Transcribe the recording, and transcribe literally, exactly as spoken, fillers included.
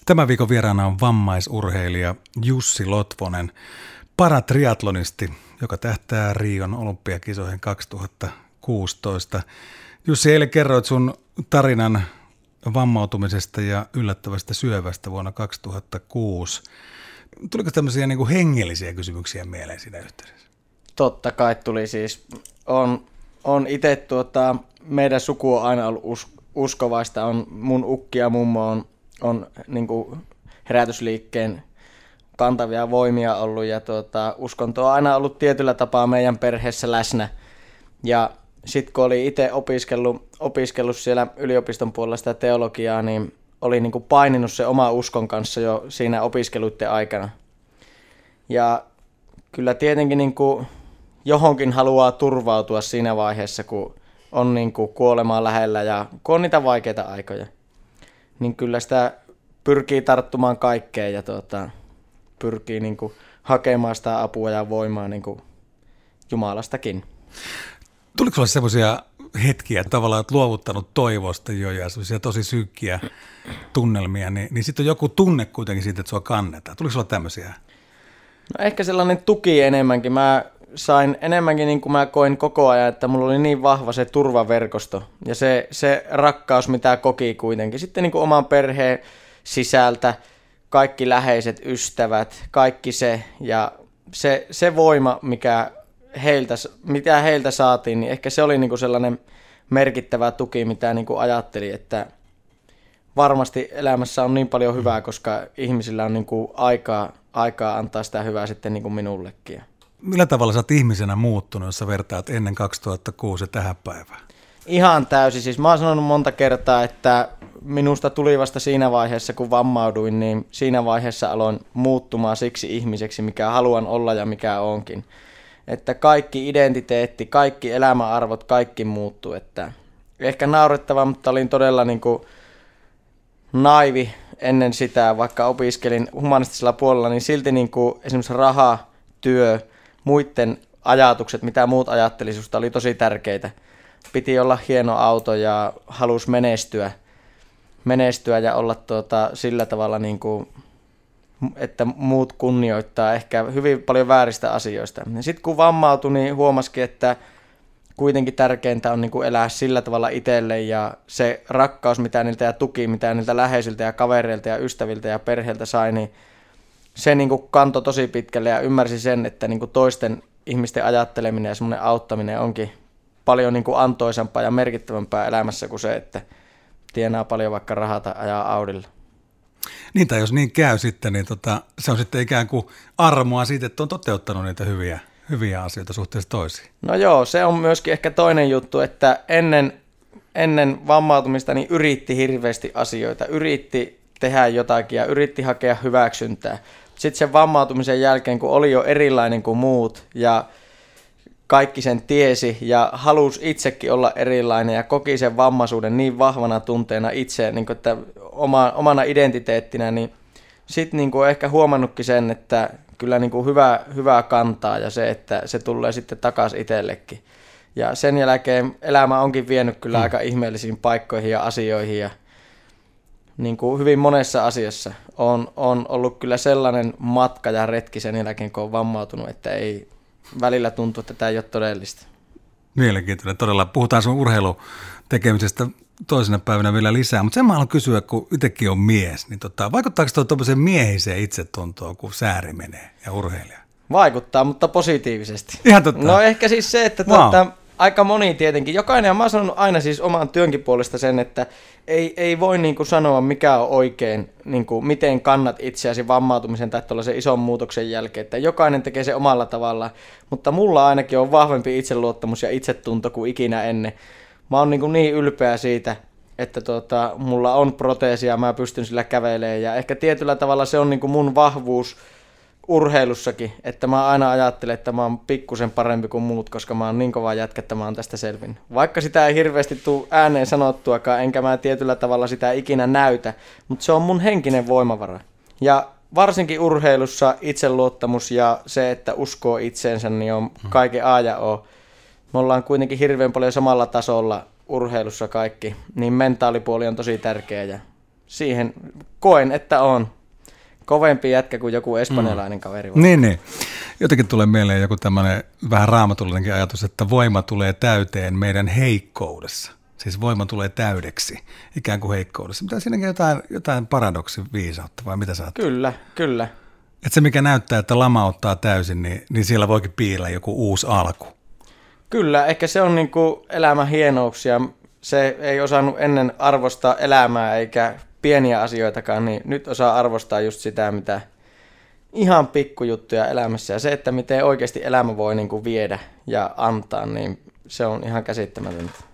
Tämän viikon vieraana on vammaisurheilija Jussi Lotvonen, paratriatlonisti, joka tähtää Rion olympiakisoihin kaksituhattakuusitoista. Jussi, eilen kerroit sun tarinan vammautumisesta ja yllättävästä syövästä vuonna kaksituhattakuusi. Tuliko tämmöisiä niin kuin hengellisiä kysymyksiä mieleen siinä yhteydessä? Totta kai tuli siis. On, on itse tuota, meidän suku on aina ollut us, uskovaista. On, mun ukki ja mummo on, on niin kuin herätysliikkeen kantavia voimia ollut ja tuota, uskonto on aina ollut tietyllä tapaa meidän perheessä läsnä. Ja sitten kun oli itse opiskellut, opiskellut siellä yliopiston puolella sitä teologiaa, niin oli niin kuin paininut se oma uskon kanssa jo siinä opiskeluiden aikana. Ja kyllä tietenkin niin kuin johonkin haluaa turvautua siinä vaiheessa, kun on niin kuin kuolemaa lähellä ja kun on niitä vaikeita aikoja. Niin kyllä sitä pyrkii tarttumaan kaikkeen ja tuota, pyrkii niin kuin hakemaan sitä apua ja voimaa niin kuin Jumalastakin. Tuliko sinulle semmoisia hetkiä, että tavallaan olet luovuttanut toivosta jo ja semmoisia tosi synkkiä tunnelmia, niin, niin sitten on joku tunne kuitenkin siitä, että sua kannetaan. Tuliko sinulle tämmöisiä? No ehkä sellainen tuki enemmänkin. Mä sain enemmänkin, niin kuin mä koin koko ajan, että mulla oli niin vahva se turvaverkosto ja se, se rakkaus, mitä koki kuitenkin. Sitten niin kuin oman perheen sisältä, kaikki läheiset ystävät, kaikki se ja se, se voima, mikä heiltä, mitä heiltä saatiin, niin ehkä se oli niin kuin sellainen merkittävä tuki, mitä niin kuin ajattelin, että varmasti elämässä on niin paljon hyvää, koska ihmisillä on niin kuin aikaa, aikaa antaa sitä hyvää sitten niin kuin minullekin. Millä tavalla sä oot ihmisenä muuttunut, jos sä vertaat ennen kaksituhattakuusi tähän päivään? Ihan täysin. Siis mä oon sanonut monta kertaa, että minusta tuli vasta siinä vaiheessa, kun vammauduin, niin siinä vaiheessa aloin muuttumaan siksi ihmiseksi, mikä haluan olla ja mikä onkin. Että kaikki identiteetti, kaikki elämäarvot, kaikki muuttuu. Että ehkä naurettava, mutta olin todella niin kuin naivi ennen sitä, vaikka opiskelin humanistisella puolella, niin silti niin kuin esimerkiksi raha, työ, muiden ajatukset, mitä muut ajattelisusta, oli tosi tärkeitä. Piti olla hieno auto ja halusi menestyä, menestyä ja olla tuota, sillä tavalla, niin kuin, että muut kunnioittaa ehkä hyvin paljon vääristä asioista. Sitten kun vammautui, niin huomasikin, että kuitenkin tärkeintä on niin kuin elää sillä tavalla itselle ja se rakkaus, mitä niiltä ja tuki, mitä niiltä läheisiltä ja kavereilta ja ystäviltä ja perheiltä sai, niin se niin kuin kantoi tosi pitkälle ja ymmärsi sen, että niin kuin toisten ihmisten ajatteleminen ja semmoinen auttaminen onkin paljon niin kuin antoisampaa ja merkittävämpää elämässä kuin se, että tienaa paljon vaikka rahaa tai ajaa Audilla. Niin, tai jos niin käy sitten, niin tota, se on sitten ikään kuin armoa siitä, että on toteuttanut niitä hyviä, hyviä asioita suhteessa toisiin. No joo, se on myöskin ehkä toinen juttu, että ennen, ennen vammautumista niin yritti hirveästi asioita, yritti tehdä jotakin ja yritti hakea hyväksyntää. Sitten sen vammautumisen jälkeen, kun oli jo erilainen kuin muut ja kaikki sen tiesi ja halusi itsekin olla erilainen ja koki sen vammaisuuden niin vahvana tunteena itse, niin kuin, että oma, omana identiteettinä, niin sitten niin kuin ehkä huomannutkin sen, että kyllä niin kuin hyvä, hyvää kantaa ja se, että se tulee sitten takaisin itsellekin. Ja sen jälkeen elämä onkin vienyt kyllä hmm. aika ihmeellisiin paikkoihin ja asioihin ja niin kuin hyvin monessa asiassa on, on ollut kyllä sellainen matka ja retki sen jälkeen, kun on vammautunut, että ei välillä tuntuu, että tämä ei ole todellista. Mielenkiintoinen. Todella puhutaan sun urheilutekemisestä toisena päivänä vielä lisää, mutta sen mä haluan kysyä, kun itsekin on mies, niin tota, vaikuttaako tuo tuollaiseen miehiseen itsetuntoon, kun sääri menee ja urheilija? Vaikuttaa, mutta positiivisesti. Ihan totta. No ehkä siis se, että wow. tuota, aika moni tietenkin, jokainen, ja mä oon sanonut aina siis oman työnkin puolesta sen, että ei, ei voi niin kuin sanoa, mikä on oikein, niin kuin, miten kannat itseäsi vammautumisen tai tuollaisen ison muutoksen jälkeen, että jokainen tekee se omalla tavalla, mutta mulla ainakin on vahvempi itseluottamus ja itsetunto kuin ikinä ennen. Mä oon niin, kuin niin ylpeä siitä, että tuota, mulla on proteesi ja mä pystyn sillä kävelemään ja ehkä tietyllä tavalla se on niin kuin mun vahvuus urheilussakin, että mä aina ajattelen, että mä oon pikkusen parempi kuin muut, koska mä oon niin kova jätkä, että mä oon tästä selvinnyt. Vaikka sitä ei hirveästi tule ääneen sanottuakaan, enkä mä tietyllä tavalla sitä ikinä näytä, mutta se on mun henkinen voimavara. Ja varsinkin urheilussa itseluottamus ja se, että uskoo itseensä, niin on kaiken A ja O. Me ollaan kuitenkin hirveän paljon samalla tasolla urheilussa kaikki, niin mentaalipuoli on tosi tärkeä ja siihen koen, että on kovempi jätkä kuin joku espanjalainen mm. kaveri. Niin, niin. Jotenkin tulee mieleen joku tämmöinen vähän raamatullinenkin ajatus, että voima tulee täyteen meidän heikkoudessa. Siis voima tulee täydeksi, ikään kuin heikkoudessa. Mitä siinäkin jotain, jotain paradoksin viisautta, vai mitä sä oot? Kyllä, kyllä. Että se, mikä näyttää, että lama ottaa täysin, niin, niin siellä voikin piillä joku uusi alku. Kyllä, ehkä se on niin kuin elämän hienouksia. Se ei osannut ennen arvostaa elämää eikä pieniä asioitakaan, niin nyt osaa arvostaa just sitä, mitä ihan pikkujuttuja elämässä. Ja se, että miten oikeasti elämä voi niin kuin viedä ja antaa, niin se on ihan käsittämätöntä.